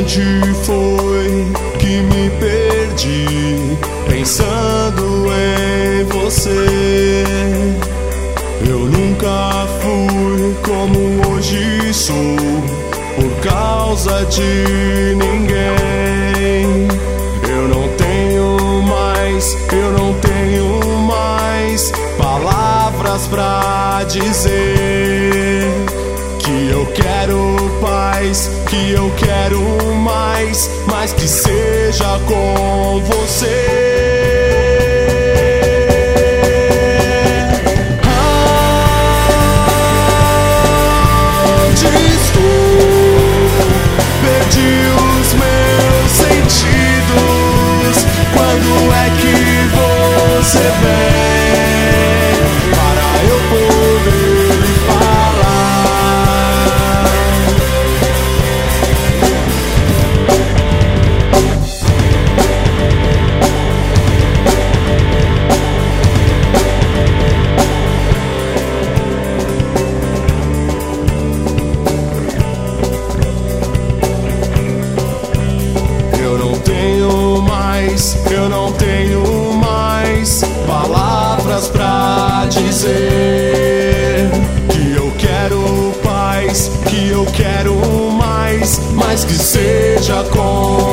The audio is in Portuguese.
Onde foi que me perdi pensando em você? Eu nunca fui como hoje sou por causa de ninguém. Eu não tenho mais palavras pra dizer que eu quero paz, que eu quero mais, mas que seja com você. Você vem para eu poder lhe falar. Eu não tenho mais palavras pra dizer que eu quero paz, que eu quero mais, mas que seja com